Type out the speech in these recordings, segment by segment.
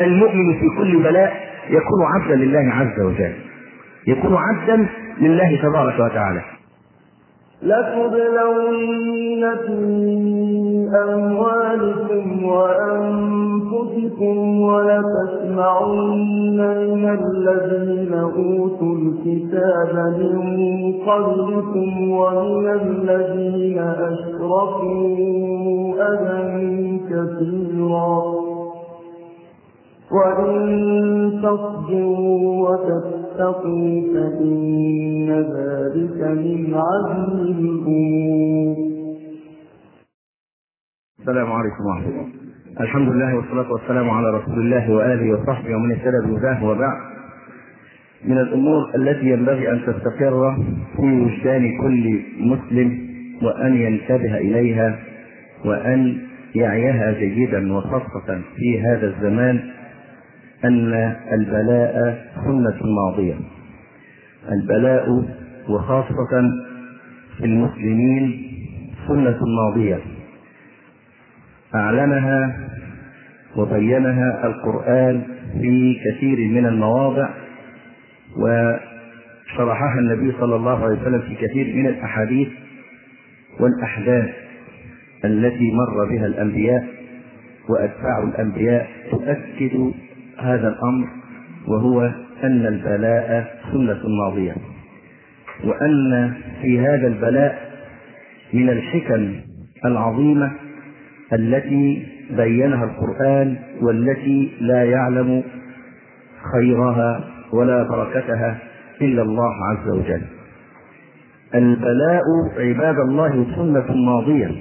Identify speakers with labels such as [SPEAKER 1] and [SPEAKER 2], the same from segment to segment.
[SPEAKER 1] المؤمن في كل بلاء يكون عبدا لله عز وجل، يكون عبدا لله تبارك وتعالى.
[SPEAKER 2] لتبلون في أموالكم وأنفسكم ولتسمعن من الذين أوتوا الكتاب من قبلكم ومن الذين أشركوا أذى كثيرا وإن تصبروا وتتقوا فإن ذلك من عزم الأمور.
[SPEAKER 1] السلام عليكم ورحمة الله. الحمد لله والصلاة والسلام على رسول الله وآله وصحبه ومن اهتدى بهداه. وبعد، من الأمور التي ينبغي أن تستقر في وجدان كل مسلم وأن ينتبه إليها وأن يعيها جيدا وخاصة في هذا الزمان أن البلاء سنة ماضية. البلاء وخاصة في المسلمين سنة ماضية أعلنها وبينها القرآن في كثير من المواضع، وشرحها النبي صلى الله عليه وسلم في كثير من الأحاديث والأحداث التي مر بها الأنبياء وأتباع الأنبياء تؤكد هذا الأمر، وهو أن البلاء سنة ماضية، وأن في هذا البلاء من الحكم العظيمة التي بينها القرآن والتي لا يعلم خيرها ولا بركتها إلا الله عز وجل. البلاء عباد الله سنة ماضية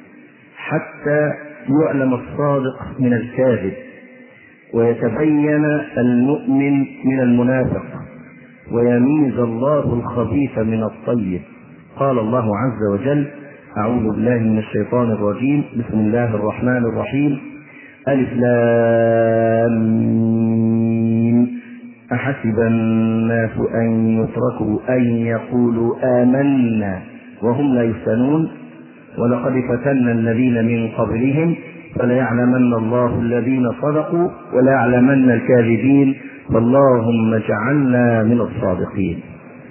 [SPEAKER 1] حتى يعلم الصادق من الكاذب ويتبين المؤمن من المنافق ويميز الله الخبيث من الطيب. قال الله عز وجل: أعوذ بالله من الشيطان الرجيم، بسم الله الرحمن الرحيم، ألف لام ميم، أحسب الناس أن يتركوا أن يقولوا آمنا وهم لا يفتنون ولقد فتنا الذين من قبلهم فليعلمن الله الذين صدقوا وليعلمن الكاذبين فاللهم اجعلنا من الصادقين.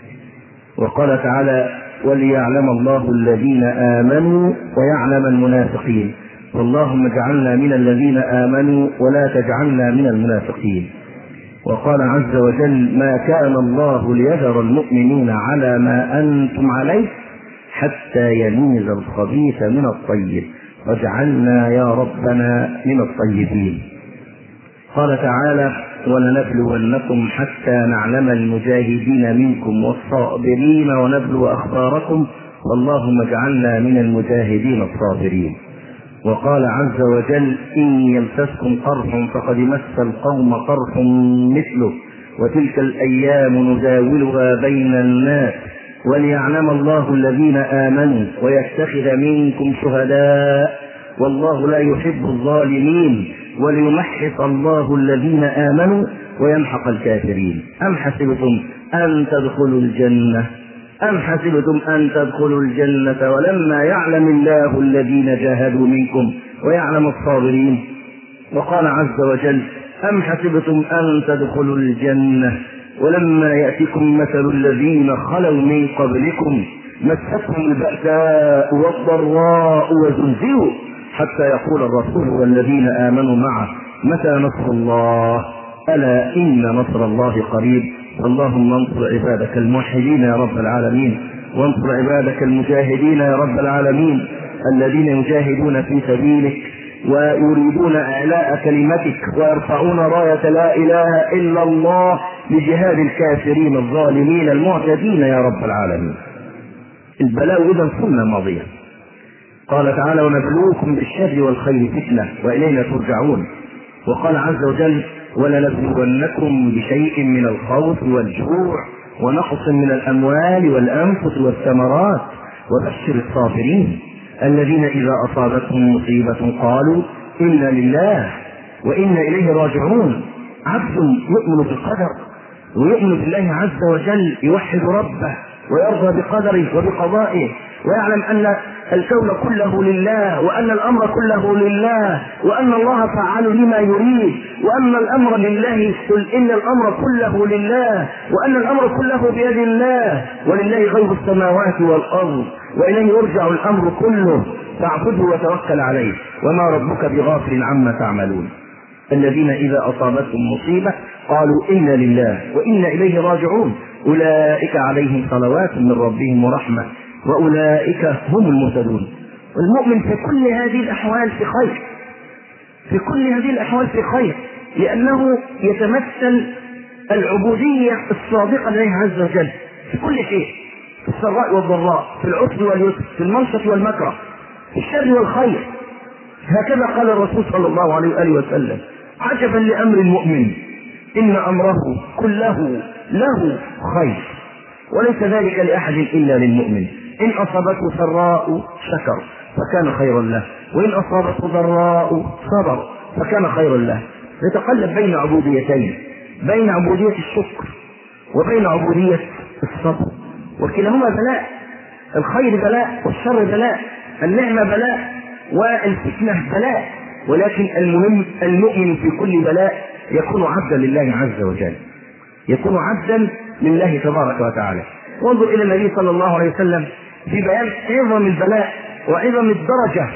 [SPEAKER 1] وقال تعالى: وليعلم الله الذين آمنوا ويعلم المنافقين واللهم اجعلنا من الذين آمنوا ولا تجعلنا من المنافقين. وقال عز وجل: ما كان الله ليذر المؤمنين على ما أنتم عليه حتى يميز الخبيث من الطيب واجعلنا يا ربنا من الطيبين. قال تعالى: ولنبلونكم حتى نعلم المجاهدين منكم والصابرين ونبلو أخباركم واللهم اجعلنا من المجاهدين الصابرين. وقال عز وجل: إن يمسسكم قرح فقد مس القوم قرح مثله وتلك الأيام نداولها بين الناس وليعلم الله الذين آمنوا ويتخذ منكم شهداء والله لا يحب الظالمين وليمحص الله الذين آمنوا ويمحق الكافرين. أم حسبتم أن تدخلوا الجنة ولما يعلم الله الذين جاهدوا منكم ويعلم الصابرين. وقال عز وجل: أم حسبتم أن تدخلوا الجنة ولما يأتكم مثل الذين خلوا من قبلكم مستهم البأساء والضراء وزلزلوا حتى يقول الرسول والذين آمنوا معه متى نصر الله ألا إن نصر الله قريب. اللهم انصر عبادك الموحدين يا رب العالمين، وانصر عبادك المجاهدين يا رب العالمين الذين يجاهدون في سبيلك ويريدون إعلاء كلمتك ويرفعون راية لا إله إلا الله لجهاد الكافرين الظالمين المعتدين يا رب العالمين. البلاء إذن سنة ماضية. قال تعالى: ونبلوكم بالشر والخير فتنة وإلينا ترجعون. وقال عز وجل: ولنبلونكم بشيء من الخوف والجوع ونقص من الأموال والأنفس والثمرات وبشر الصابرين الذين إذا أصابتهم مصيبة قالوا إنا لله وإنا إليه راجعون. عبد يؤمن بالقدر ويؤمن بالله عز وجل، يوحد ربه ويرضى بقدره وبقضائه ويعلم أن الكون كله لله، وأن الأمر كله لله، وأن الله فعال لما يريد، وأن الأمر لله، قل إن الأمر كله لله، وأن الأمر كله بيد الله، ولله غيب السماوات والأرض، وإليه يرجع الأمر كله، فاعبده وتوكل عليه، وما ربك بغافل عما تعملون. الذين إذا أصابتهم مصيبة قالوا إنا لله وإنا إليه راجعون، أولئك عليهم صلوات من ربهم ورحمة وأولئك هم المهتدون. والمؤمن في كل هذه الأحوال في خير، في كل هذه الأحوال في خير، لأنه يتمثل العبودية الصادقة لله عز وجل في كل شيء، في السراء والضراء، في العسر واليسر، في المنشط والمكره، في الشر والخير. هكذا قال الرسول صلى الله عليه وآله وسلم: عجبا لأمر المؤمن إن أمره كله له خير، وليس ذلك لأحد إلا للمؤمن. إن أصابته سراء شكر فكان خيرا له، وإن أصابته ضراء صبر فكان خيرا له. يتقلب بين عبوديتين، بين عبودية الشكر وبين عبودية الصبر، وكلاهما بلاء. الخير بلاء والشر بلاء، النعمة بلاء والفتنة بلاء، ولكن المهم المؤمن في كل بلاء يكون عبدا لله عز وجل، يكون عبدا لله تبارك وتعالى. وانظر إلى النبي صلى الله عليه وسلم في بيان عظم البلاء وعظم الدرجة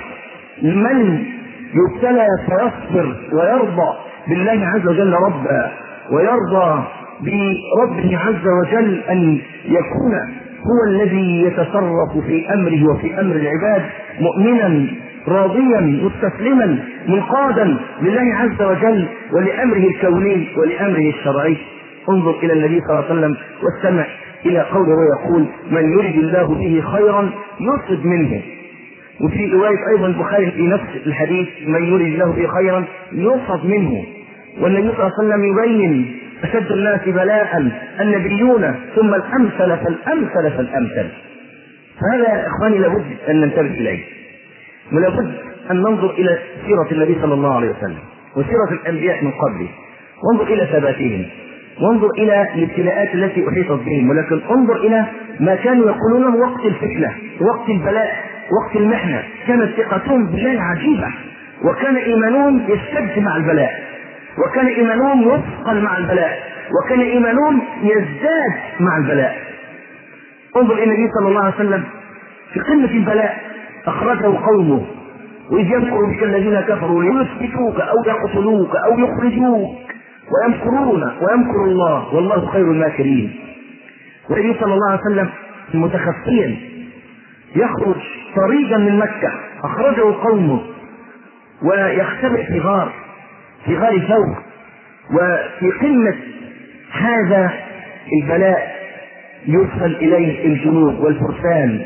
[SPEAKER 1] من يبتلى فيصبر ويرضى بالله عز وجل ربا، ويرضى بربه عز وجل أن يكون هو الذي يتصرف في أمره وفي أمر العباد، مؤمنا راضيا مستسلما منقادا لله عز وجل ولأمره الكوني ولأمره الشرعي. انظر إلى النبي صلى الله عليه وسلم واستمع إلى قوله ويقول: من يرد الله به خيرا يصب منه. وفي رواية أيضا البخاري في نفس الحديث: من يرد الله به خيرا يصب منه. والنبي صلى الله عليه وسلم يبين أشد الناس بلاء النبيون ثم الأمثل فالأمثل فالأمثل. فهذا يا إخواني لابد أن ننتبه إليه، ولابد أن ننظر إلى سيرة النبي صلى الله عليه وسلم وسيرة الأنبياء من قبله، وانظر إلى ثباتهم، وانظر إلى الابتلاءات التي أحيطت بهم، ولكن انظر إلى ما كانوا يقولونه وقت الفتنة، وقت البلاء، وقت المحنة. كانت ثقتهم بالله عجيبة، وكان إيمانهم يشتد مع البلاء، وكان إيمانهم يثقل مع البلاء، وكان إيمانهم يزداد مع البلاء. انظر إلى النبي صلى الله عليه وسلم في قمة البلاء أخرجه قومه: وإذ يمكر بك الذين كفروا ليثبتوك أو يقتلوك أو يخرجوك ويمكرون ويمكر الله والله خير الماكرين. والنبي صلى الله عليه وسلم متخفيا يخرج طريقا من مكة، أخرجه قومه ويختبئ في غار ثور. وفي قمة هذا البلاء يرسل إليه الجنود والفرسان،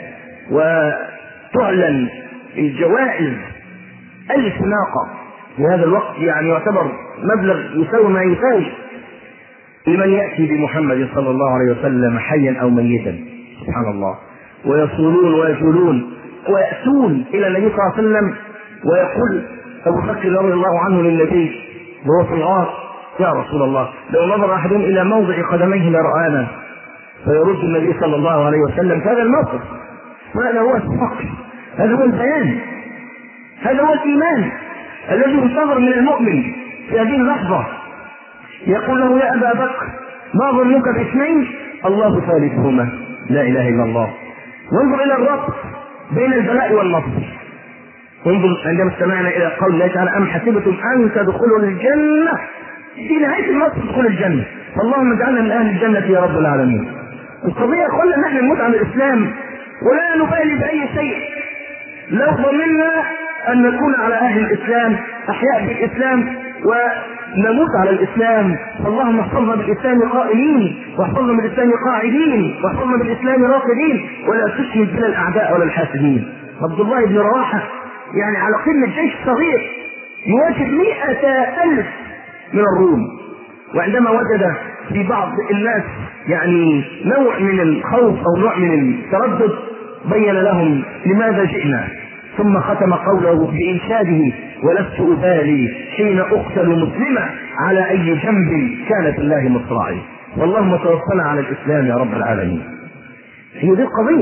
[SPEAKER 1] وتعلن الجوائز 1000 ناقة في هذا الوقت، يعني يعتبر مبلغ يساوي ما يساوي لمن يأتي بمحمد صلى الله عليه وسلم حيا أو ميتا. سبحان الله. ويصولون ويجولون ويأتون إلى النبي صلى الله عليه وسلم، ويقول أبو بكر رضي الله عنه للنبي وهو في الغار: يا رسول الله، لو نظر أحدهم إلى موضع قدميه لرآنا. فيرد النبي صلى الله عليه وسلم في هذا الموقف: وهذا هو الفقر، هذا هو البيان، هذا هو الإيمان الذي ينتظر من المؤمن في هذه اللحظة. يقول له: يا أبا بكر، ما ظنك باثنين الله ثالثهما لا إله إلا الله. وانظر إلى الربط بين البلاء والنصر. انظر عندما استمعنا إلى قول الله تعالى: أم حسبتم أن تدخلوا الجنة، في نهاية النصر تدخل الجنة. اللهم اجعلنا من أهل الجنة يا رب العالمين. القضية قلنا نحن نموت عن الإسلام ولا نبالي بأي شيء، لو ضمننا أن نكون على أهل الإسلام أحياء بالإسلام ونموت على الإسلام. اللهم احفظنا بالإسلام قائمين، واحفظنا بالإسلام قاعدين، واحفظنا بالإسلام راقدين، ولا تشمت بنا الأعداء ولا الحاسدين. عبد الله بن رواحة يعني على قمة جيش صغير يواجه 100,000 من الروم، وعندما وجد في بعض الناس يعني نوع من الخوف أو نوع من التردد بين لهم لماذا جئنا، ثم ختم قوله بإنشاده: ولست أبالي حين أقتل مسلما على أي جنب كانت الله مصراعي. واللهم توفنا على الإسلام يا رب العالمين. هي دي القضية،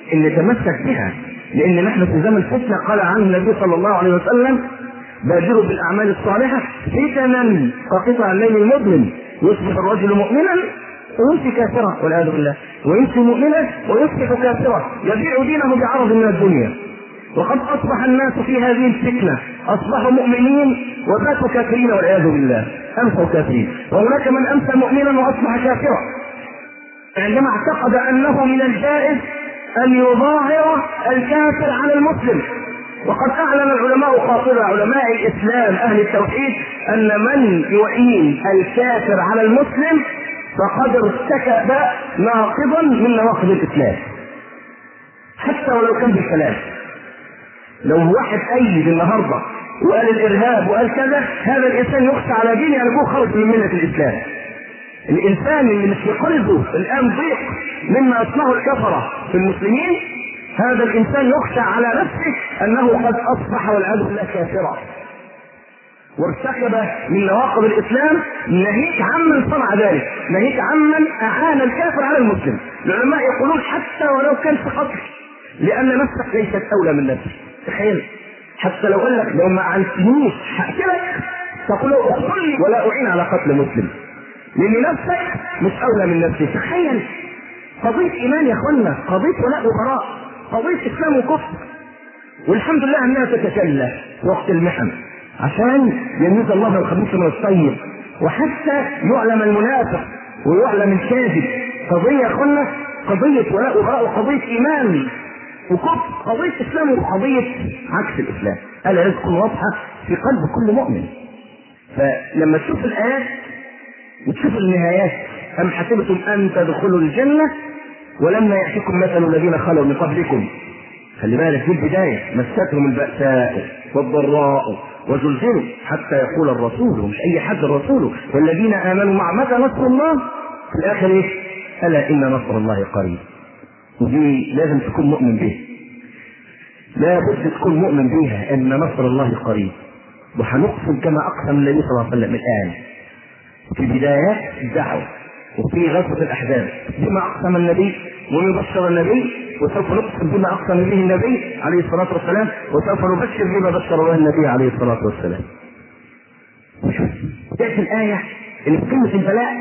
[SPEAKER 1] ان نتمسك بها، لان نحن في زمن فتنه. قال عنه النبي صلى الله عليه وسلم: بادروا بالاعمال الصالحه فتنا كقطع الليل المظلم، يصبح الرجل مؤمنا ويمسي كافرا والعياذ بالله، ويمسي مؤمنا ويصبح كافرا، يبيع دينه بعرض من الدنيا. وقد اصبح الناس في هذه الفتنه اصبحوا مؤمنين وباتوا كافرين والعياذ بالله، امسوا كافرين. وهناك من امسى مؤمنا واصبح كافرا عندما اعتقد انه من الجائز ان يظاهر الكافر على المسلم. وقد اعلن العلماء قاطبة علماء الاسلام اهل التوحيد ان من يعين الكافر على المسلم فقد ارتكب ناقضا من نواقض الاسلام، حتى ولو كان بالكلام. لو واحد ايد النهارده وقال الارهاب وقال كذا، هذا الانسان يخشى على دينه يكون خرج من مله الاسلام. الانسان اللي مش في قلبه الان ضيق مما يصنعه الكفره في المسلمين، هذا الانسان يخشى على نفسه انه قد اصبح والعياذ بالله كافرا وارتكب من نواقض الاسلام، ناهيك عمن صنع ذلك، ناهيك عمن اعان الكافر على المسلم. العلماء يقولون حتى ولو كان في قتل، لان نفسك ليست اولى من نفسك. تخيل، حتى لو قال لك لو ما اعنتنيش هقتلك، تقول له اقتلني ولا اعين على قتل مسلم، لان نفسك مش اولى من نفسك. تخيل، قضيه ايمان يا اخوانا، قضيه ولاء وبراء، قضيه اسلام وكفر. والحمد لله انها تتكلم وقت المحن عشان يميز الله الخبيث من الطيب، وحتى يعلم المنافق ويعلم الكاذب. قضيه يا اخوانا قضيه ولاء وبراء، وقضيه ايمان وكفر، قضيه اسلام وقضيه عكس الاسلام. الا لازم تكون واضحه في قلب كل مؤمن. فلما تشوف الايات وتشوف النهايات: ام حسبتم ان تدخلوا الجنه ولما ياتكم مثل الذين خلوا من قبلكم. خلي بالك، في البدايه مستهم الباساء والضراء وزلزلوا حتى يقول الرسول، ومش اي حد الرسول، والذين امنوا مع متى نصر الله. في الاخر ايه؟ الا ان نصر الله قريب. ودي لازم تكون مؤمن بها، لا بد تكون مؤمن بها ان نصر الله قريب. وهنقسم كما اقسم النبي صلى الله عليه وسلم الان في بدايات الدعوه وفي غزوه الاحزاب بما اقسم النبي ويبشر النبي، وسوف نقسم بما اقسم به النبي عليه الصلاه والسلام، وسوف نبشر بما بشر به النبي عليه الصلاه والسلام. وشوف تاتي الايه اللي في قمه البلاء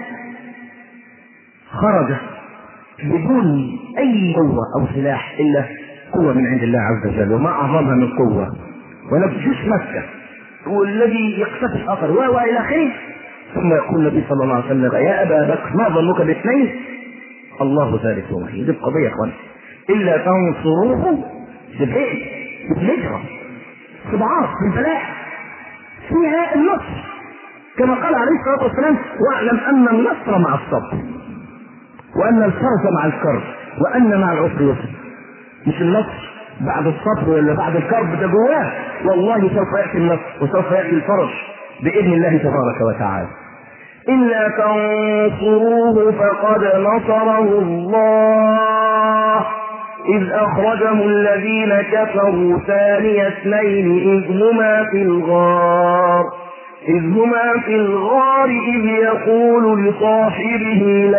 [SPEAKER 1] خرج بدون اي قوه او سلاح الا قوه من عند الله عز وجل، وما اعظمها من قوه. ونبجوش مكه والذي يقتفي الاثر والى اخره. ثم يقول النبي صلى الله عليه وسلم: يا ابا بكر ما ظنك باثنين الله ثالثهما. دي القضيه يا اخوان، الا تنصروه بالهجره صبعات في البلاء فيها النصر، كما قال عليه الصلاه والسلام: واعلم ان النصر مع الصبر، وان الفرج مع الكرب، وان مع العسر يسر. مش النصر بعد الصبر ولا بعد الكرب، ده جواه. والله سوف ياتي النصر وسوف ياتي الفرج باذن الله تبارك وتعالى. إلا تنصروه فقد نصره الله إذ أخرجه الذين كفروا ثاني اثنين إذ هما في الغار إذ يقول لصاحبه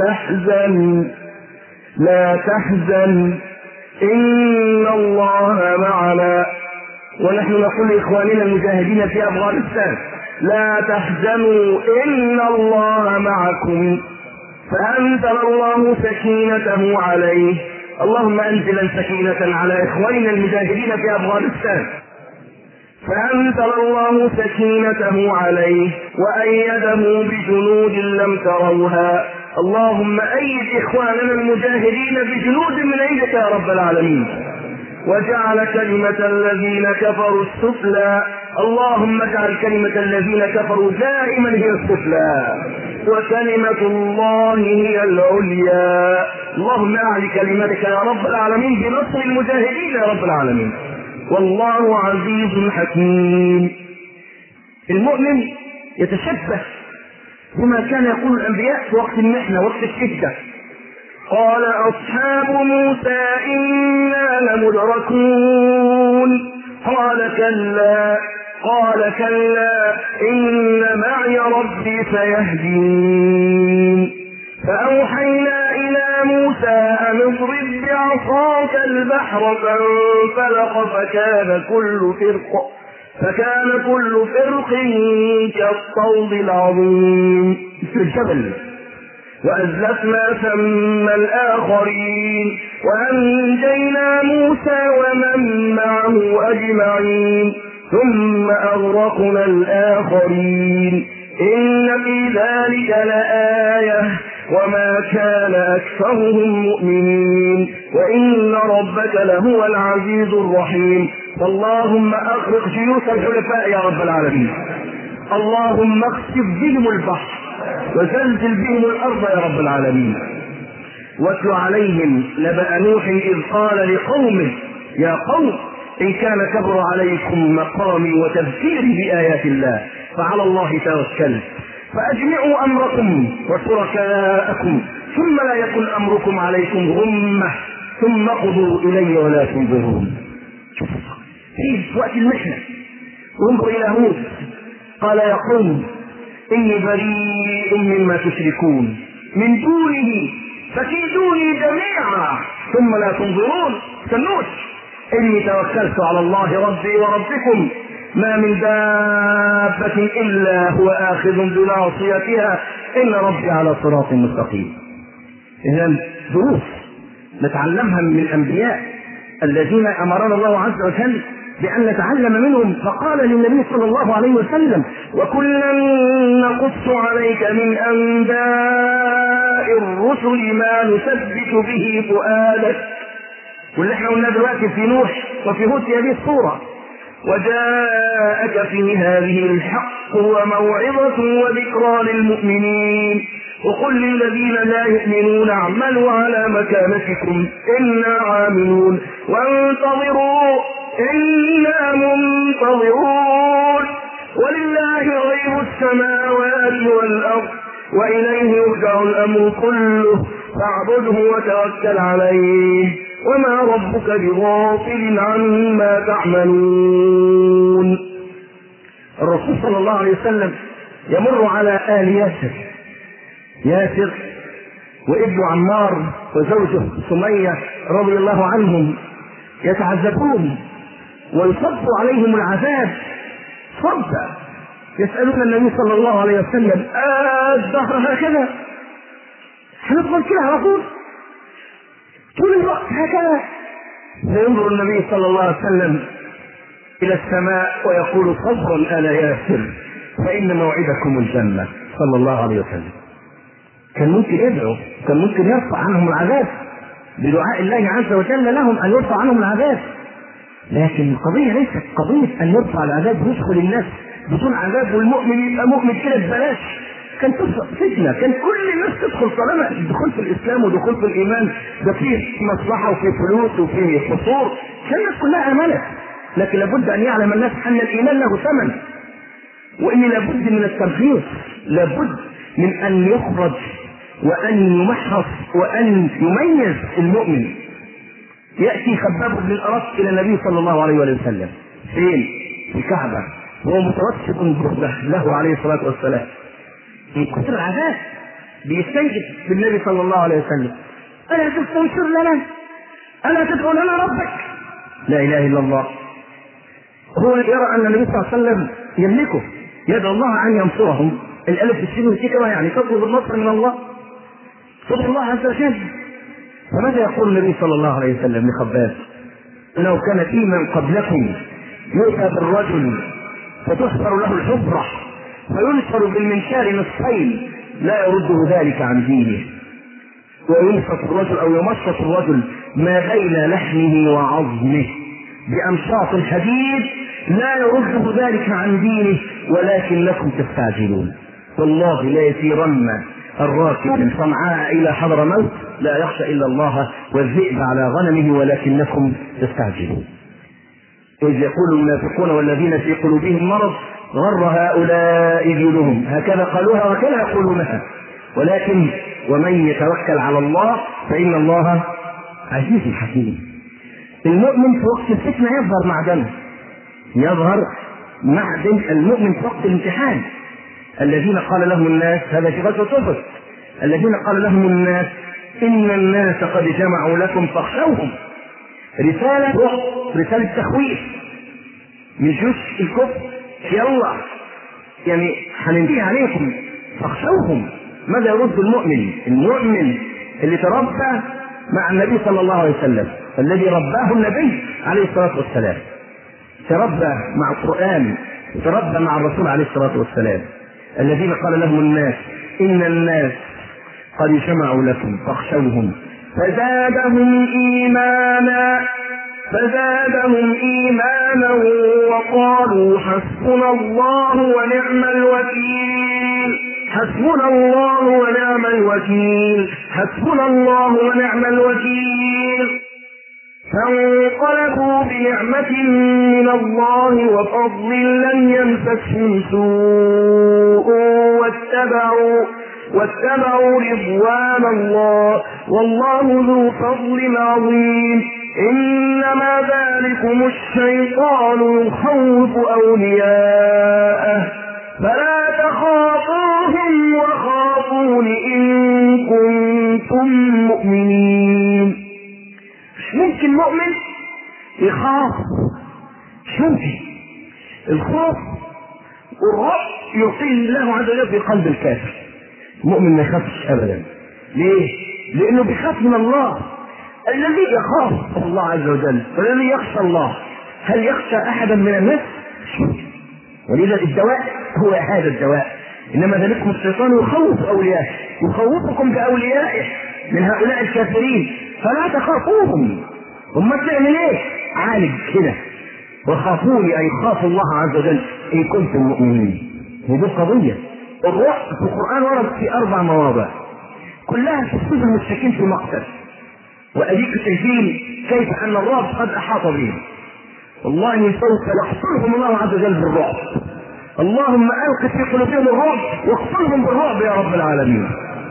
[SPEAKER 1] لا تحزن إن الله معنا. ونحن نقول لإخواننا المجاهدين في أفغانستان: لا تحزنوا إن الله معكم. فأنزل الله سكينته عليه. اللهم أنزل سكينة على إخواننا المجاهدين في أفغانستان. فأنزل الله سكينته عليه وأيده بجنود لم تروها. اللهم أيد إخواننا المجاهدين بجنود من عندك يا رب العالمين. وجعل كلمة الذين كفروا السفلى. اللهم اجعل كلمة الذين كفروا دائما هي السفلى، وكلمة الله هي العليا. اللهم اعل كلمتك يا رب العالمين بنصر المجاهدين يا رب العالمين. والله عزيز حكيم. المؤمن يتشبه بما كان يقول الانبياء في وقت المحنة وقت الشدة. قال أصحاب موسى إنا لمدركون قال كلا إن معي ربي سيهدين. فأوحينا إلى يا موسى أن اضرب بعصاك البحر فانفلق فكان كل فرق كالطود العظيم في الجبل. وأزلفنا ثم الآخرين وأنجينا موسى ومن معه أجمعين ثم أغرقنا الآخرين إن في ذلك لآية وما كان أكثرهم مؤمنين وإن ربك لهو العزيز الرحيم. فاللهم أغرق جيوش الحلفاء يا رب العالمين، اللهم اخسف بهم البحر وزلزل بهم الأرض يا رب العالمين. واتل عليهم نبأ نوح إذ قال لقومه يا قوم إن كان كبر عليكم مقامي وتذكيري بآيات الله فعلى الله توكلت فأجمعوا أمركم وشركاءكم ثم لا يكن أمركم عليكم غمة ثم قضوا إلي ولا تنظرون. في وقت المحنة وانظر إلى هود قال يا قوم إني بريء مما تشركون من دونه فكيدوني جميعا ثم لا تنظرون. سنوش إني توكلت على الله ربي وربكم ما من دابة إلا هو آخذ بناصيتها إن ربي على صراط مستقيم. إذن دروس نتعلمها من الأنبياء الذين أمرنا الله عز وجل بأن نتعلم منهم. فقال للنبي صلى الله عليه وسلم وكلا نقص عليك من أنباء الرسل ما نثبت به فؤادك، واللي احنا قلنا دلوقتي في نوح وفي هود في هذه الصورة. وجاءك في هذه الحق وموعظة وذكرى للمؤمنين وقل للذين لا يؤمنون اعملوا على مكانتكم إنا عاملون وانتظروا إنا منتظرون ولله غيب السماوات والأرض وإليه يرجع الأمر كله فاعبده وتوكل عليه وما ربك بغافل عما تعملون. الرسول صلى الله عليه وسلم يمر على آل ياسر وابن عمار وزوجه سمية رضي الله عنهم يتعذبون ويصب عليهم العذاب صبا. يسألون النبي صلى الله عليه وسلم الدهر هكذا هنفضل كده على طول الوقت هكذا؟ فينظر النبي صلى الله عليه وسلم إلى السماء ويقول صبرا آل ياسر فإن موعدكم الجنة صلى الله عليه وسلم. كان ممكن يدعو، كان ممكن يرفع عنهم العذاب بدعاء الله عز وجل لهم أن يرفع عنهم العذاب، لكن القضية ليست قضية أن يرفع العذاب ويدخل الناس بدون عذاب والمؤمن يبقى مؤمن كده ببلاش. كان فتنة، كان كل الناس تدخل طالما الدخول في الإسلام ودخول في الإيمان ده فيه مصلحة وفيه فلوس وفيه قصور، كان الناس كلها آمنت. لكن لابد أن يعلم الناس أن الإيمان له ثمن، وإن لابد من التمحيص، لابد من أن يخرج وأن يمحص وأن يميز المؤمن. يأتي خباب بن الأرط إلى النبي صلى الله عليه وسلم فين؟ في الكعبة وهو متوسط برده له عليه الصلاة والسلام من كثر العذاب بيستنجد بالنبي صلى الله عليه وسلم ألا تستنصر لنا؟ ألا تدعو لنا ربك؟ لا إله إلا الله. هو يرى أن النبي صلى الله عليه وسلم يملكه، يدعو الله أن ينصرهم. الألف بالسين والسكرة يعني تطلب النصر من الله، تطلب الله عز وجل. فماذا يقول النبي صلى الله عليه وسلم لخباب؟ إنه كان في من قبلكم يؤتى بالرجل فتحفر له الحفرة فينشر بالمنشار نصفين لا يرده ذلك عن دينه، ويمشط الرجل أو يمشط الرجل ما بين لحمه وعظمه بأمشاط الحديد لا يرده ذلك عن دينه ولكنكم تستعجلون. والله لا يسيرن الراكب من صنعاء إلى حضرموت لا يخشى إلا الله والذئب على غنمه ولكنكم تستعجلون. إذ يقول المنافقون والذين في قلوبهم مرض غر هؤلاء دينهم، هكذا قالوها وكذا يقولونها. ولكن ومن يتوكل على الله فإن الله عزيز حكيم. المؤمن في وقت الفتنة يظهر معدنه، يظهر معدن المؤمن في وقت الامتحان. الذين قال لهم الناس، هذا في غزوة أحد، الذين قال لهم الناس إن الناس قد جمعوا لكم فاخشوهم. رسالة تخويف من جيوش الكفر، يلا يعني هننتهي عليكم فاخشوهم. ماذا يرد المؤمن اللي تربى مع النبي صلى الله عليه وسلم، الذي رباه النبي عليه الصلاة والسلام، تربى مع القرآن وتربى مع الرسول عليه الصلاة والسلام، الذين قال لهم الناس إن الناس قد جمعوا لكم فاخشوهم فزادهم إيمانا وقالوا حسبنا الله ونعم الوكيل. حسبنا الله ونعم الوكيل، حسبنا الله ونعم الوكيل. فانقلبوا بنعمة من الله وفضل لم يمسسهم سوء واتبعوا رضوان الله والله ذو فضل عظيم. إنما ذلكم الشيطان يخوف أولياءه فلا تخافوهم وخافون إن كنتم مؤمنين. مش ممكن مؤمن يخاف، مش ممكن. الخوف والرعب يعطيه الله عز وجل في قلب الكافر. المؤمن ما يخافش أبدا. ليه؟ لأنه بيخاف من الله. الذي يخاف الله عز وجل والذي يخشى الله، هل يخشى أحدا من الناس؟ ولذا الدواء هو هذا الدواء. إنما ذلكم الشيطان يخوف أوليائه، يخوفكم بأوليائه من هؤلاء الكافرين فلا تخافوهم. ثم تعمل ايه؟ عالج كده، وخافوني أي خافوا الله عز وجل إن كنتم مؤمنين. هذه قضية. الرعب في القرآن ورد في 4 مواضع كلها تفسد المشركين في مقتل، وأديك شايفين كيف أن الرعب قد أحاط بهم. والله سوف يقتلهم الله عز وجل بالرعب. اللهم ألق في قلوبهم الرعب واقتلهم بالرعب يا رب العالمين.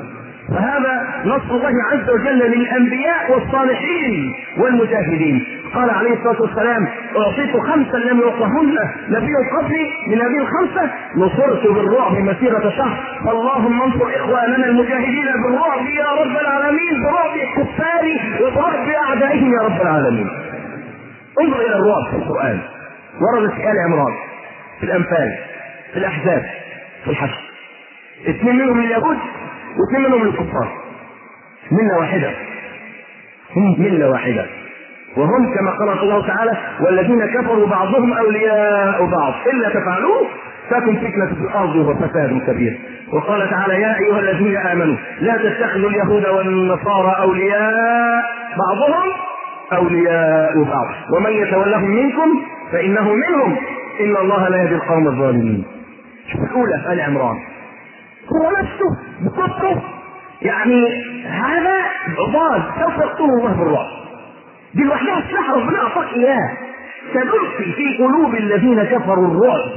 [SPEAKER 1] فهذا نصر الله عز وجل للأنبياء والصالحين والمجاهدين. قال عليه الصلاة والسلام أعطيت 5 لم يعطهن نبي قبلي، من هذه ال5 نصرت بالرعب مسيرة شهر. اللهم انصر إخواننا المجاهدين بالرعب يا رب العالمين، برعب الكفار وبرعب أعدائهم يا رب العالمين. انظر إلى الرعب في القرآن، ورد في آل عمران، في الأنفال، في الأحزاب، في الحشر. 2 منهم اليهود و2 منهم الكفار. ملة واحدة، هم ملة واحدة، وهم كما قال الله تعالى والذين كفروا بعضهم أولياء بعض إلا تفعلوه تكن فتنة في الأرض وفساد كبير. وقال تعالى يا أيها الذين آمنوا لا تتخذوا اليهود والنصارى أولياء بعضهم أولياء بعض ومن يتولهم منكم فإنه منهم إن الله لا يهدي القوم الظالمين. شوف الأولى آل عمران، هو نفسه بكفره يعني هذا ضاد سوف يقتله الله بالرعب. دي لوحدها سلاح ربنا أعطاك إياه، تلقي في قلوب الذين كفروا الرعب.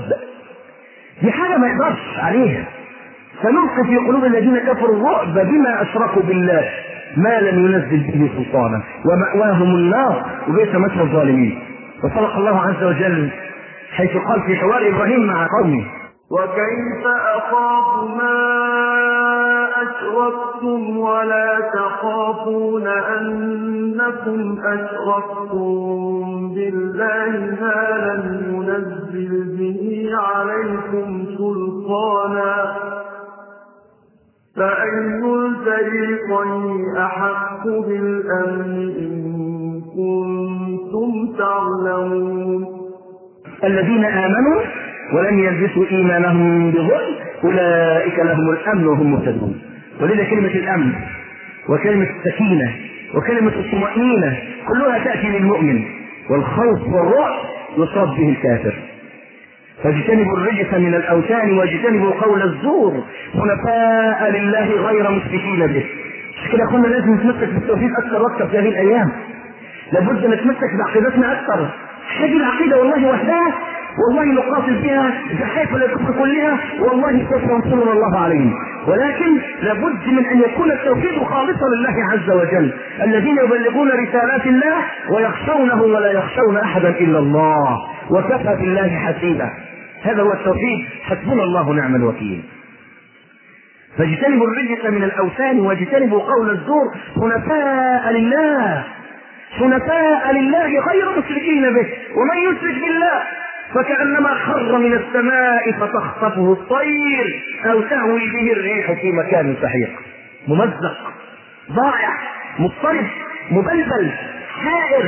[SPEAKER 1] دي حاجة ما يقدرش عليها. سنلقي في قلوب الذين كفروا الرعب بما أشركوا بالله ما لم ينزل به سلطانا ومأواهم النار وبئس مثوى الظالمين. وصدق الله عز وجل حيث قال في حوار إبراهيم مع قومه
[SPEAKER 2] وكيف أخاف ما أشركتم ولا تخافون أنكم أشركتم بالله ما لم ينزل به عليكم سلطانا فأي الفريقين أحق بالأمن إن كنتم تعلمون.
[SPEAKER 1] الذين آمنوا ولم يلبسوا إيمانهم بظلم أولئك لهم الأمن وهم مهتدون. ولذا كلمة الأمن وكلمة السكينة وكلمة الطمأنينة كلها تأتي للمؤمن، والخوف والرعب يصاب به الكافر. فاجتنبوا الرجس من الأوثان واجتنبوا قول الزور حنفاء لله غير مشركين به. مش كده قلنا لازم نتمسك بالتوحيد أكثر وأكثر في هذه الأيام، لابد نتمسك بعقيدتنا أكثر. هذه العقيدة والله وحدها والله نقاتل بها بحيث لا الكفر كلها والله سوف ينصرنا الله عليهم، ولكن لابد من ان يكون التوحيد خالصا لله عز وجل، الذين يبلغون رسالات الله ويخشونه ولا يخشون احدا الا الله وكفى بالله حسيبا. هذا هو التوحيد، حسبنا الله ونعم الوكيل. فاجتنبوا الرجس من الأوثان واجتنبوا قول الزور حنفاء لله، حنفاء لله غير مشركين به. ومن يشرك بالله فكأنما خر من السماء فتخطفه الطير أو تهوي به الريح في مكان سحيق. ممزق، ضائع، مضطرب، مبلبل، حائر،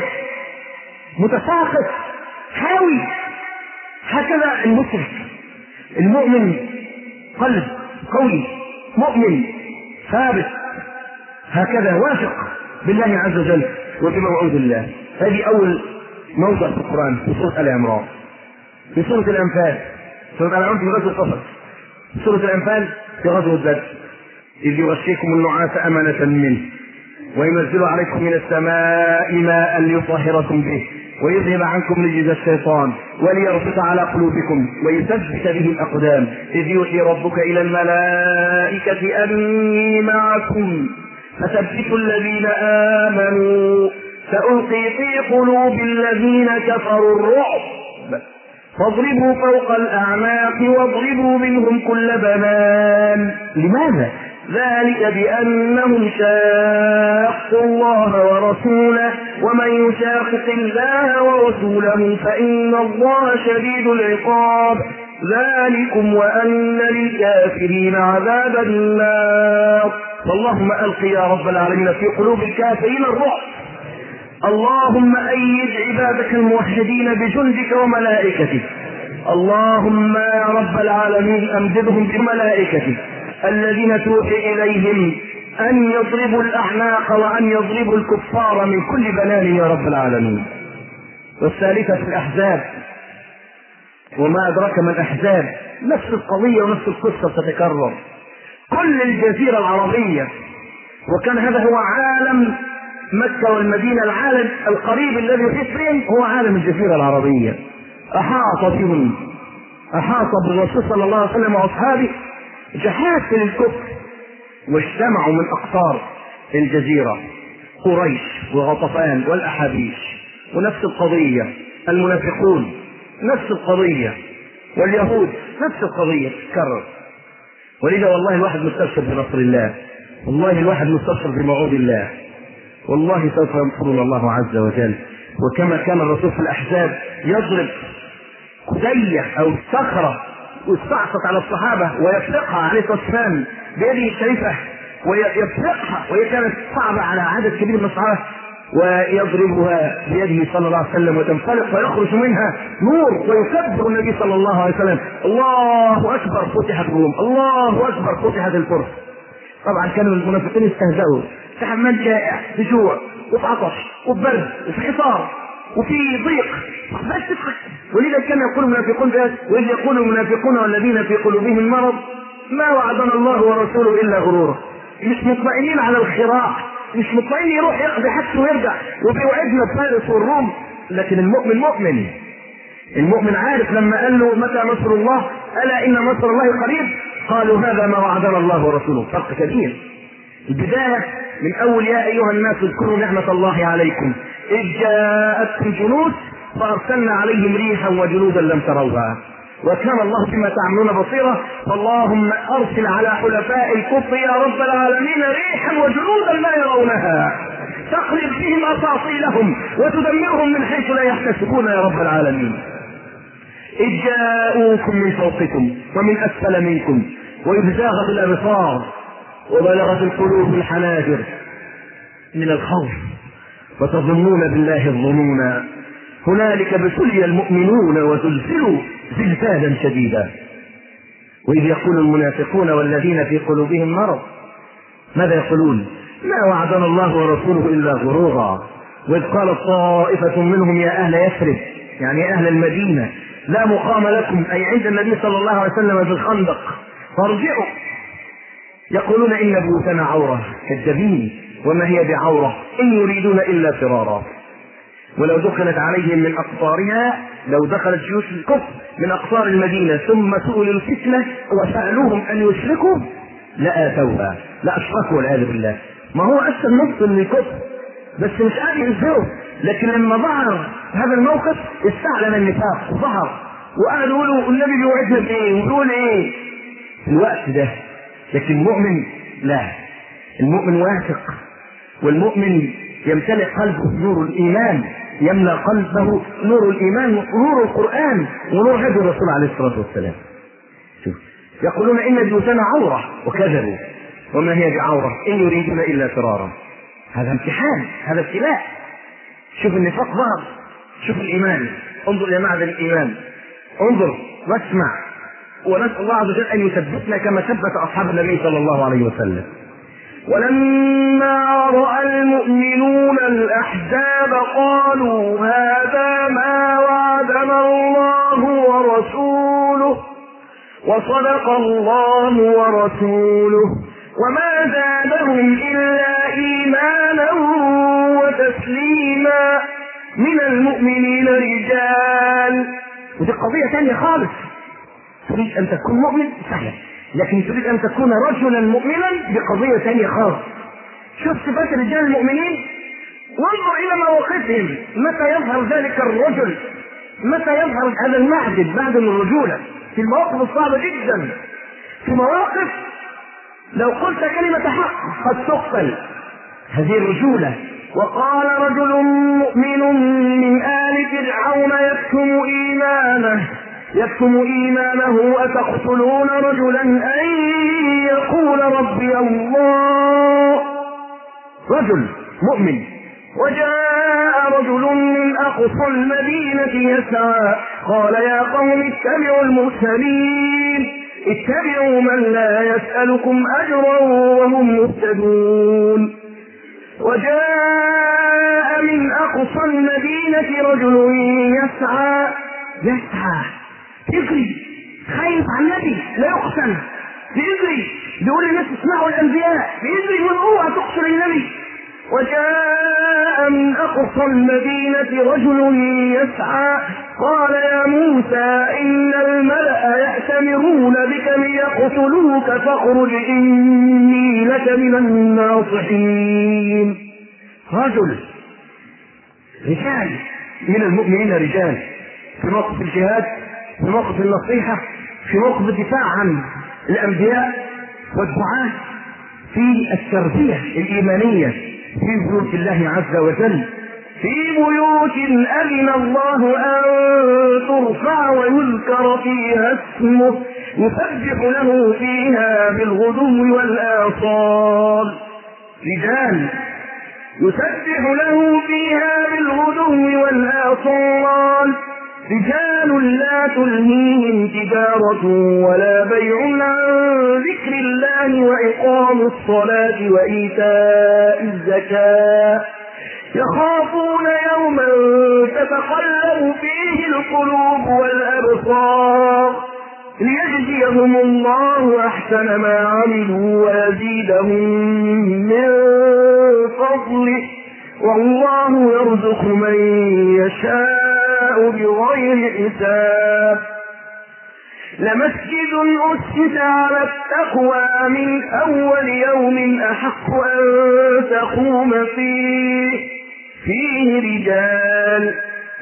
[SPEAKER 1] متساقط، حاوي. هكذا المشرك. المؤمن قلب قوي، مؤمن ثابت، هكذا واثق بالله عز وجل وبموعود الله. هذه أول موضع في القرآن في سورة آل عمران. في سورة الأنفال، سورة آل عمران في غزوة القصص، في سورة الأنفال في غزوة بدر، إذ يغشيكم النعاس أمنة منه وينزل عليكم من السماء ماء ليطهركم به ويذهب عنكم رجز الشيطان وليربط على قلوبكم ويثبت به الأقدام، إذ يوحي ربك إلى الملائكة أني معكم فثبتوا الذين آمنوا سألقي في قلوب الذين كفروا الرعب فاضربوا فوق الأعناق واضربوا منهم كل بنان. لماذا؟ ذلك بأنهم شاقوا الله ورسوله ومن يشاقق الله ورسوله فإن الله شديد العقاب. ذلكم وأن للكافرين عذاب النار. فاللهم ألقي يا رب العالمين في قلوب الكافرين الرعب. اللهم أيد عبادك الموحدين بجندك وملائكتك. اللهم يا رب العالمين أمددهم بملائكتك الذين توحي إليهم أن يضربوا الأعناق وأن يضربوا الكفار من كل بنان يا رب العالمين. والثالثة في الأحزاب، وما أدراك ما الأحزاب، نفس القضية ونفس القصة تتكرر. كل الجزيرة العربية، وكان هذا هو عالم مكة والمدينة، العالم القريب الذي يحيط بهم هو عالم الجزيرة العربية. أحاط بهم، أحاط بالرسول صلى الله عليه وسلم وأصحابه جحافل الكفر، واجتمعوا من أقطار الجزيرة، قريش وغطفان والأحابيش، ونفس القضية المنافقون، نفس القضية واليهود، نفس القضية تتكرر. ولذا والله الواحد مستبشر بنصر الله، والله الواحد مستبشر بموعود الله، والله سوف ينصرنا الله عز وجل. وكما كان الرسول في الأحزاب يضرب كدية أو صخرة واستعصت على الصحابة ويفلقها عليه الصفان بيده الشريفة ويفلقها، وهي كانت صعبة على عدد كبير من الصحابة، ويضربها بيده صلى الله عليه وسلم وتنفلق ويخرج منها نور، ويكبر النبي صلى الله عليه وسلم الله أكبر فتحت الروم، الله أكبر فتحت الفرس. طبعا كانوا المنافقين يستهزئوا في حمام جائع، في جوع وفي عطش وفي برد وفي حصار وفي ضيق، بس تضحك. ولذا كان يقول المنافقون وإذ يقول المنافقون والذين في قلوبهم مرض ما وعدنا الله ورسوله إلا غرورا. مش مطمئنين على الخراع، مش مطمئن يروح يقضي حاجته ويرجع وبيوعدنا بفارس والروم. لكن المؤمن مؤمن، المؤمن عارف لما قال له متى نصر الله ألا إن نصر الله قريب، قالوا هذا ما وعدنا الله ورسوله. فرق كبير. البداية من أول يا أيها الناس اذكروا نعمة الله عليكم إذ جاءتكم جنود فأرسلنا عليهم ريحا وجنودا لم تروها وكان الله بما تعملون بصيرا. فاللهم أرسل على حلفاء الكفر يا رب العالمين ريحا وجنودا لا يرونها تقلب فيهم أساطيلهم وتدمرهم من حيث لا يحتسبون يا رب العالمين. إذ جاءوكم من فوقكم ومن أسفل منكم وإذ زاغت الأبصار وبلغت القلوب الحناجر من الخوف وتظنون بالله الظنونا هنالك ابتلي المؤمنون وزلزلوا زلزالا شديدا. وإذ يقول المنافقون والذين في قلوبهم مرض ماذا يقولون؟ ما وعدنا الله ورسوله إلا غرورا. وإذ قالت طائفة منهم يا أهل يثرب يعني يا أهل المدينة لا مقام لكم أي عند النبي صلى الله عليه وسلم في الخندق فارجعوا. يقولون إن بيوتنا عورة كذابين وما هي بعورة إن يريدون إلا فرارا. ولو دخلت عليهم من أقطارها، لو دخلت جيوش الكفر من أقطار المدينة ثم سئلوا الفتنة وسألوهم أن يشركوا لآتوها لأشركوا والعياذ بالله. ما هو أسهل نص للكفر بس مش قادر يظهره، لكن لما ظهر هذا الموقف استعلن النفاق وظهر وقالوا يقولوا النبي بيوعدنا بإيه ويقول إيه. في الوقت ده لكن المؤمن لا، المؤمن واثق، والمؤمن يمتلئ قلبه نور الإيمان، يملأ قلبه نور الإيمان ونور القرآن ونور هدي الرسول عليه الصلاة والسلام. شوف، يقولون إن بيوتنا عورة وكذبوا، وما هي بعورة إن يريدون إلا فرارا. هذا امتحان، هذا ابتلاء. شوف النفاق ظهر، شوف الإيمان، انظر إلى معدن الإيمان، انظر واسمع، ونسأل الله عز وجل أن يثبتنا كما ثبت أصحاب النبي صلى الله عليه وسلم.
[SPEAKER 2] ولما رأى المؤمنون الأحزاب قالوا هذا ما وعدنا الله ورسوله وصدق الله ورسوله وما زادهم إلا إيمانا وتسليما من المؤمنين رجال.
[SPEAKER 1] ودي قضية ثانية خالص. تريد أن تكون مؤمن سهلا، لكن تريد أن تكون رجلا مؤمنا بقضية ثانية خالص. شوف صفات الرجال المؤمنين وانظر إلى مواقفهم، متى يظهر ذلك الرجل، متى يظهر هذا معدن الرجولة في المواقف الصعبة جدا، في مواقف لو قلت كلمة حق قد تقتل. هذه الرجولة.
[SPEAKER 2] وقال رجل مؤمن من آل فرعون يكتم إيمانه أتقتلون رجلا أن يقول ربي الله.
[SPEAKER 1] رجل مؤمن.
[SPEAKER 2] وجاء رجل من أقصى المدينة يسعى قال يا قوم اتبعوا المرسلين اتبعوا من لا يسألكم أجرا وهم مهتدون. وجاء من أقصى المدينة رجل يسعى يجري خايف عن النبي لا يقتل، يجري بيقول للناس اسمعوا الأنبياء، يجري من اوعى تقتل النبي. وجاء من أقصى المدينة رجل يسعى قال يا موسى إن الملأ يأتمرون بك ليقتلوك فاخرج إني لك من الناصحين.
[SPEAKER 1] رجل رجال من المؤمنين، رجال في موقف الجهاد، في موقف النصيحة، في موقف الدفاع عن الأنبياء والدعاة، في التربية الإيمانية في بيوت الله عز وجل،
[SPEAKER 2] في بيوت أذن الله أن ترفع ويذكر فيها اسمه يسبح له فيها بالغدو والآصال.
[SPEAKER 1] رجال
[SPEAKER 2] يسبح له فيها بالغدو والآصال رجال لا تلهيهم تجارة ولا بيع عن ذكر الله وإقام الصلاة وإيتاء الزكاة يخافون يوما تتقلب فيه القلوب والأبصار ليجزيهم الله أحسن ما عملوا ويزيدهم من فضله والله يرزق من يشاء بغير حساب. لمسجد أسس على التقوى من أول يوم أحق أن تقوم فيه رجال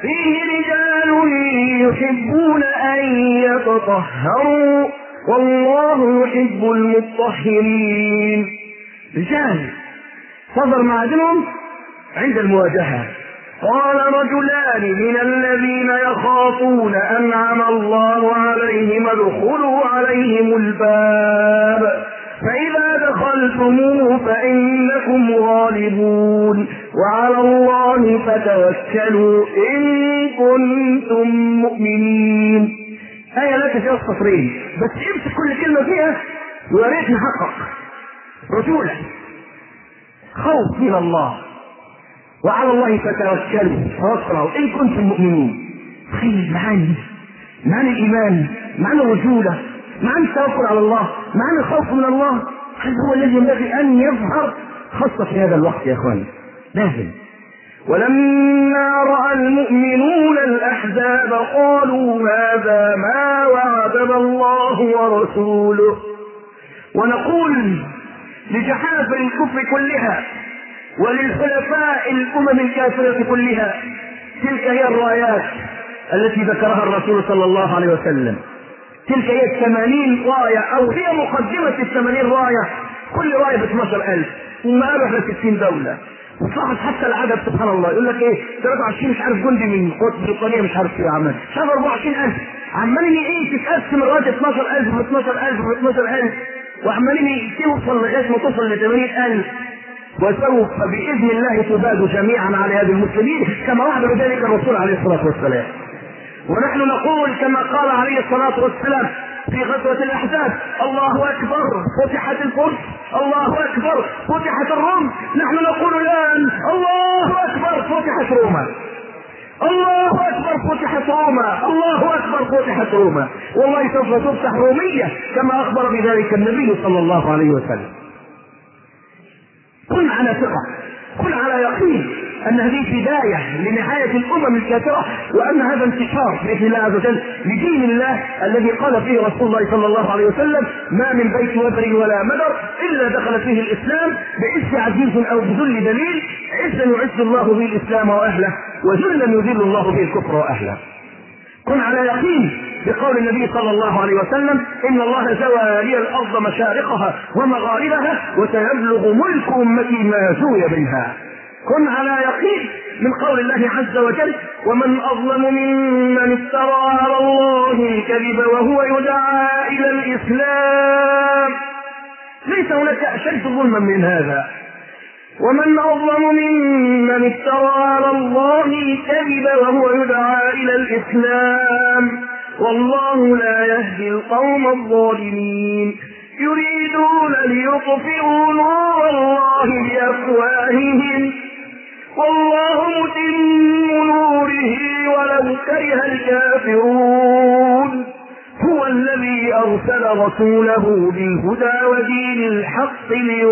[SPEAKER 2] يحبون أن يتطهروا والله يحب المطهرين.
[SPEAKER 1] رجال صبر معدنهم عند المواجهة.
[SPEAKER 2] قال رجلان من الذين يخافون أنعم الله عليهم ادخلوا عليهم الباب فإذا دخلتموه فإنكم غالبون وعلى الله فتوكلوا إن كنتم مؤمنين.
[SPEAKER 1] آية لا فيها السطرين بس امسك كل كلمة فيها وياريت نحقق. رجولة، خوف من الله، وعلى الله فتوكلوا واسرعوا إن كنتم مؤمنين. تخيل معاني الإيمان، معاني الرجولة، معاني التوكل على الله، معاني الخوف من الله. هذا هو الذي ينبغي أن يظهر خاصة في هذا الوقت يا أخواني. لازم.
[SPEAKER 2] ولما رأى المؤمنون الأحزاب قالوا هذا ما وعدنا الله ورسوله. ونقول لجحافل الكفر كلها وللخلفاء الأمم الكافرة كلها تلك هي الرايات التي ذكرها الرسول صلى الله عليه وسلم. تلك هي 80 راية او هي مقدمة 80 راية، كل راية ب 12,000 وما قالوا احنا 60 دولة. وصاحب حتى العدد سبحان الله يقول لك ايه 23 مش عارف جندي من قوات بريطانية مش عارف ايه عمال مش عارف 24,000 عمالين ايه تتقسم الراية 12,000 و 12,000 و 12,000 وعمالين توصل لغاية ما توصل ل 80,000. وسوف باذن الله تباد جميعا على يد المسلمين كما وعد بذلك الرسول عليه الصلاة والسلام. ونحن نقول كما قال عليه الصلاة والسلام في غزوة الأحزاب الله أكبر فتحت الفرس، الله أكبر فتحت الروم. نحن نقول الآن الله أكبر فتحت روما، الله أكبر فتحت روما، الله أكبر فتحت روما، والله سوف تفتح رومية كما أخبر بذلك النبي صلى الله عليه وسلم. كن على ثقة، كن على يقين أن هذه بداية لنهاية الأمم الكافرة، وأن هذا انتشار بإذن الله عز وجل لدين الله الذي قال فيه رسول الله صلى الله عليه وسلم ما من بيت وبر ولا مدر إلا دخل فيه الإسلام بعز عزيز أو بذل دليل، عزا يعز الله به الإسلام وأهله وذلا يذل الله به الكفر وأهله. كن على يقين بقول النبي صلى الله عليه وسلم إن الله زوى لي الأرض مشارقها ومغاربها وسيبلغ ملك أمتي ما زوي منها. كن على يقين من قول الله عز وجل ومن أظلم ممن افترى على الله الكذب وهو يدعى إلى الإسلام. ليس هناك أشد ظلما من هذا. ومن أظلم ممن افترى على الله الكذب وهو يدعى إلى الإسلام والله لا يهدي القوم الظالمين. يريدون ليطفئوا نور الله بأفواههم والله متم نوره ولو كره الكافرون. هو الذي أرسل رسوله بالهدى ودين الحق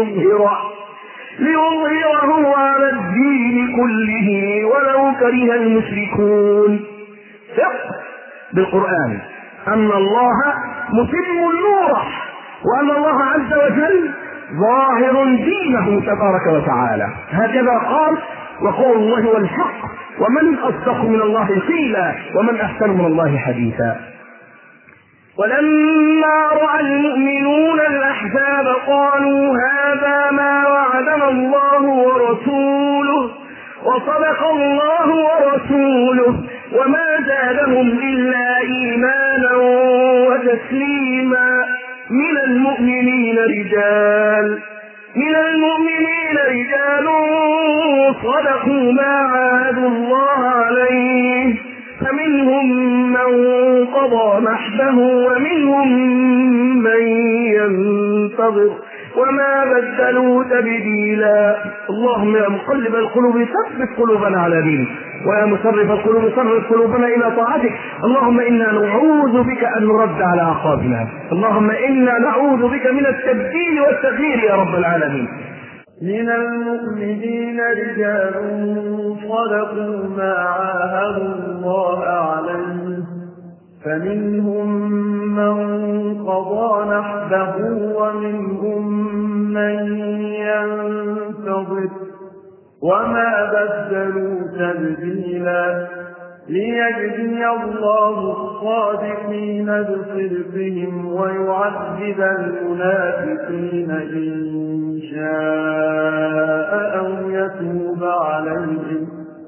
[SPEAKER 2] ليظهره على الدين كله ولو كره المشركون. ثق بالقرآن أن الله متم نوره وأن الله عز وجل ظاهر دينه تبارك وتعالى. هكذا قال وقول الله هو الحق ومن أصدق من الله قيلا ومن أحسن من الله حديثا. ولما رأى المؤمنون الأحزاب قالوا هذا ما وعدنا الله ورسوله وصدق الله ورسوله وما زادهم إلا إيمانا وتسليما. من المؤمنين رجال صدقوا ما عاهدوا الله عليه فمنهم من قضى نحبه ومنهم من ينتظر وما بدلوا تبديلا. اللهم يا مقلب القلوب ثبت قلوبنا على دينك ويا مصرف القلوب صرف قلوبنا الى طاعتك. اللهم انا نعوذ بك ان نرد على اعقابنا، اللهم انا نعوذ بك من التبديل والتغيير يا رب العالمين.
[SPEAKER 3] من المؤمنين رجال صدقوا ما عاهدوا الله عليه فمنهم من قضى نحبه ومنهم من ينتظر وما بدلوا تبديلا. ليجزي الله الصادقين بصدقهم ويعذب المنافقين إن شاء أو يتوب عليهم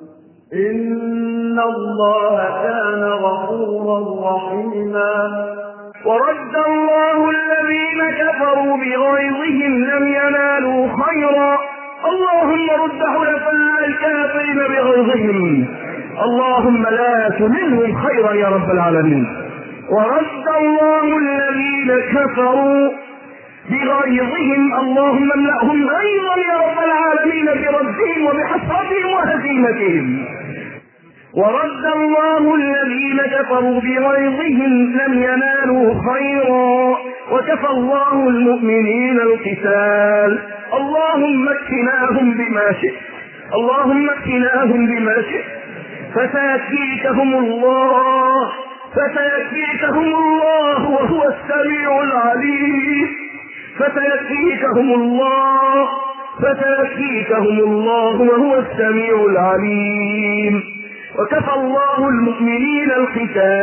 [SPEAKER 3] إن الله كان غفورا رحيما. ورد الله الذين كفروا بغيظهم لم ينالوا خيرا. اللهم رد حلفاء الكافرين بغيظهم، اللهم لا تنلهم خيرا يا رب العالمين. ورد الله الذين كفروا بغيظهم، اللهم املأهم غيظا يا رب العالمين بردهم وبحسرتهم وهزيمتهم. ورد الله الذين كفروا بغيظهم لم ينالوا خيرا وكفى الله المؤمنين القتال. اللهم اكفناهم بما شئت، اللهم اكفناهم بما شئت فسيكفيكهم الله، فسيكفيكهم الله وهو السميع العليم. فسيكفيكهم الله، فسيكفيكهم الله وهو السميع العليم. وكفى الله المؤمنين القتال.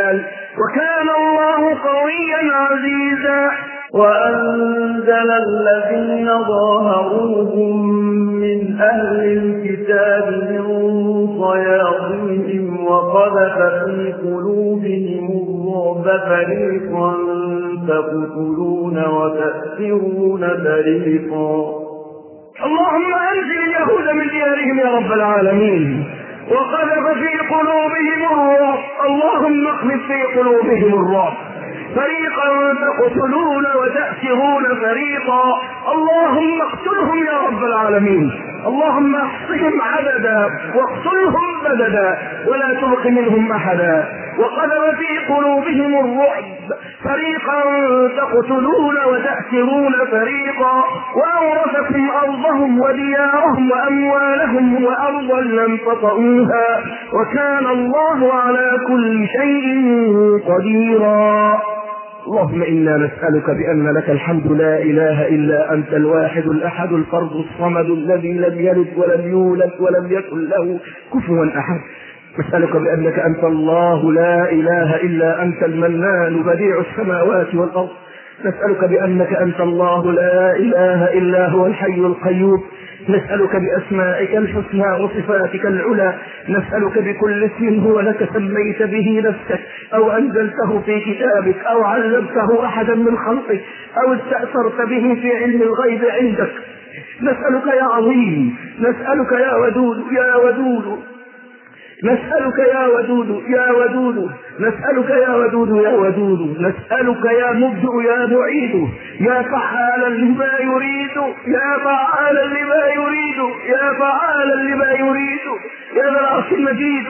[SPEAKER 2] وكان الله قويا عزيزا.
[SPEAKER 3] وأنزل الذين ظاهروهم من أهل الكتاب من صياصيهم وقذف في قلوبهم الرعب فريقا تقتلون وتأسرون فريقا.
[SPEAKER 2] اللهم أنزل اليهود من ديارهم يا رب العالمين، وقذف في قلوبهم الرعب. اللهم اقذف في قلوبهم الرعب، فريقا تقتلون وتأسرون فريقا. اللهم اقتلهم يا رب العالمين، اللهم احصهم عددا واقتلهم بددا ولا تبق منهم احدا. وقذف في قلوبهم الرعب، فريقا تقتلون وتأسرون فريقا. وأورثكم أرضهم وديارهم وأموالهم وأرضا لم تطئوها، وكان الله على كل شيء قديرا.
[SPEAKER 1] اللهم إنا نسألك بأن لك الحمد لا إله إلا أنت الواحد الأحد الفرد الصمد الذي لم يلد ولم يولد ولم يكن له كفوا أحد. نسألك بأنك أنت الله لا إله إلا أنت المنان بديع السماوات والأرض. نسألك بأنك أنت الله لا إله إلا هو الحي القيوم. نسألك بأسمائك الحسنى وصفاتك العلى. نسألك بكل اسم هو لك سميت به نفسك أو أنزلته في كتابك أو علمته أحدا من خلقك أو استأثرت به في علم الغيب عندك. نسألك يا عظيم، نسألك يا ودود يا ودود، نسألك يا ودود يا ودود، نسألك يا ودود يا ودود، نسألك يا مبدئ يا معيد يا فعالا لما يريد، يا فعالا لما يريد، يا فعالا لما يريد، يا ذا العرش المجيد.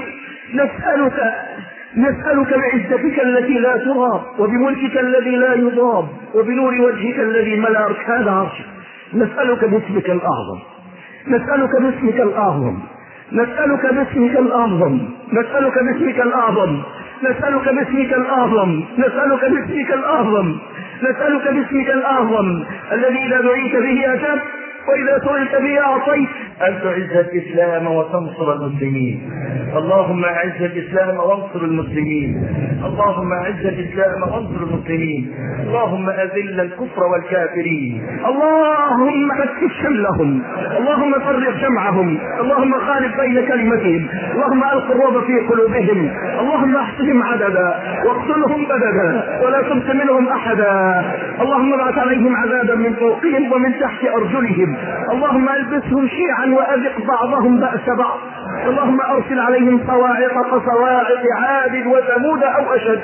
[SPEAKER 1] نسألك بعزتك التي لا تراب وبملكك الذي لا يضام وبنور وجهك الذي ملأ أركان عرشك. نسألك باسمك الأعظم، نسألك باسمك الأعظم، نسألك باسمك الأعظم، نسألك باسمك الأعظم، نسألك باسمك الأعظم، نسألك باسمك الأعظم، نسألك باسمك الأعظم الذي إذا دعيت به أجبت وإذا سئلت به أعطيت. أن تعز الإسلام وتنصر المسلمين. اللهم أعز الإسلام وانصر المسلمين. اللهم أعز الإسلام وانصر المسلمين. اللهم أذل الكفر والكافرين.
[SPEAKER 2] اللهم فكك شملهم، اللهم فرق جمعهم، اللهم خالف بين كلمتهم، اللهم ألق الرعب في قلوبهم، اللهم احصهم عددا واقتلهم بددا ولا تبق منهم أحدا. اللهم ابعث عليهم عذابا من فوقهم ومن تحت أرجلهم. اللهم البسهم شيعا وأذق بعضهم بأس بعض. اللهم أرسل عليهم صواعق كصواعق عاد وثمود أو أشد.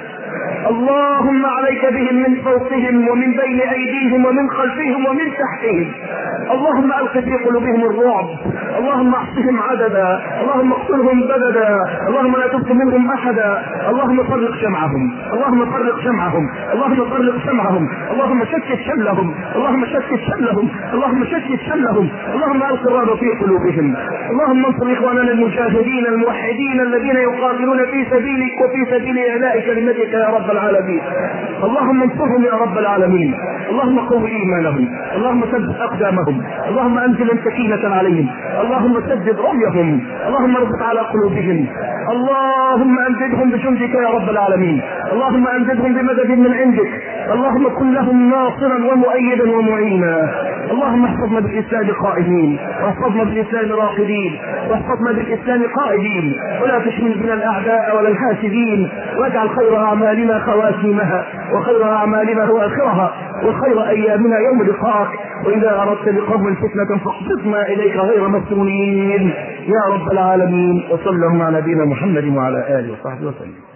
[SPEAKER 2] اللهم عليك بهم من فوقهم ومن بين أيديهم ومن خلفهم ومن تحتهم. اللهم ألق في قلوبهم الرعب، اللهم احصهم عددا، اللهم اقتلهم بددا، اللهم لا تبق منهم أحدا. اللهم فرق جمعهم، اللهم فرق جمعهم، اللهم فرق جمعهم، اللهم شتت شملهم، اللهم شتت شملهم، اللهم شتت شملهم، اللهم ألق الرعب في قلوبهم. اللهم انصر إخواننا المجاهدين الموحدين الذين يقاتلون في سبيلك وفي سبيل إعلاء كلمتك يا رب العالمين. اللهم انصرهم يا رب العالمين، اللهم قو إيمانهم، اللهم ثبت أقدامهم، اللهم أنزل سكينة عليهم، اللهم سدد رميهم، اللهم اربط على قلوبهم، اللهم أمددهم بجندك يا رب العالمين، اللهم أمددهم بمدد من عندك، اللهم كن لهم ناصرا ومؤيدا ومعينا. اللهم احفظنا بالإسلام قائمين، واحفظنا بالإسلام راقدين، واحفظنا بالإسلام قائدين، ولا تشمل بنا الأعداء ولا الحاسدين، واجعل خير أعمالنا خواتيمها وخير أعمالنا هو آخرها وخير أيامنا يوم لقاءك. وإذا أردت بقوم فتنة فاقبضنا إليك غير مفتونين يا رب العالمين. وصلى الله على نبينا محمد وعلى آله وصحبه وسلم.